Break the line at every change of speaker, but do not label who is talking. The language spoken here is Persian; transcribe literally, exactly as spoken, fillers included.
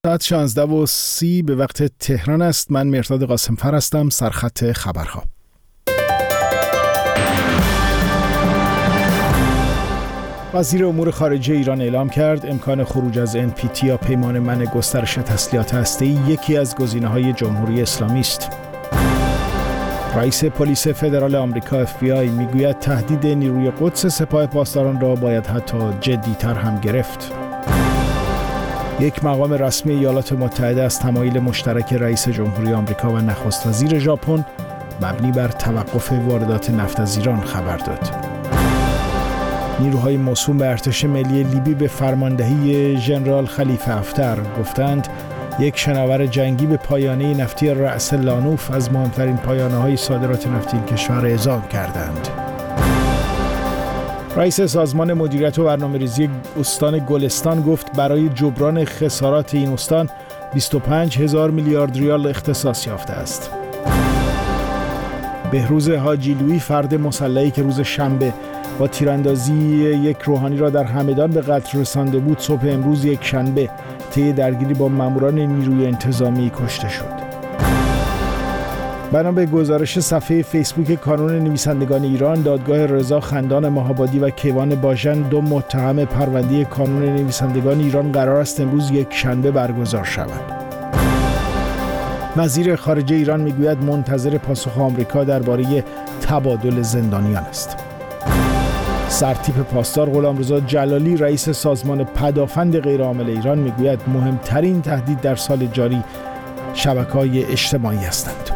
ساعت شانزده و سی به وقت تهران است. من مرداد قاسمفر هستم. سرخط خبرها. وزیر امور خارجه ایران اعلام کرد امکان خروج از ان پی تی یا پیمان منع گسترش تسلیحات هسته‌ای یکی از گزینه‌های جمهوری اسلامی است. رئیس پلیس فدرال آمریکا اف بی آی میگوید تهدید نیروی قدس سپاه پاسداران را باید حتی جدی‌تر هم گرفت. یک مقام رسمی ایالات متحده از تمایل مشترک رئیس جمهوری آمریکا و نخست وزیر ژاپن مبنی بر توقف واردات نفت از ایران خبر داد. نیروهای موسوم به ارتش ملی لیبی به فرماندهی ژنرال خلیفه حفتر گفتند یک شناور جنگی به پایانه نفتی رأس لانوف از مهمترین پایانه‌های صادرات نفتی این کشور اعزام کردند. رئیس سازمان مدیریت و برنامه‌ریزی استان گلستان گفت برای جبران خسارات این استان بیست و پنج هزار میلیارد ریال اختصاص یافته است. بهروز حاجی لویی فرد مسلحی که روز شنبه با تیراندازی یک روحانی را در همدان به قتل رسانده بود صبح امروز یک شنبه طی درگیری با ماموران نیروی انتظامی کشته شد. بنا به گزارش صفحه فیسبوک کانون نویسندگان ایران، دادگاه رضا خندان ماهآبادی و کیوان باژن دو متهم پرونده کانون نویسندگان ایران قرار است امروز یک شنبه برگزار شود. وزیر خارجه ایران میگوید منتظر پاسخ آمریکا درباره تبادل زندانیان است. سرتیپ پاسدار غلامرضا جلالی رئیس سازمان پدافند غیرعامل ایران میگوید مهمترین تهدید در سال جاری شبکه‌های اجتماعی هستند.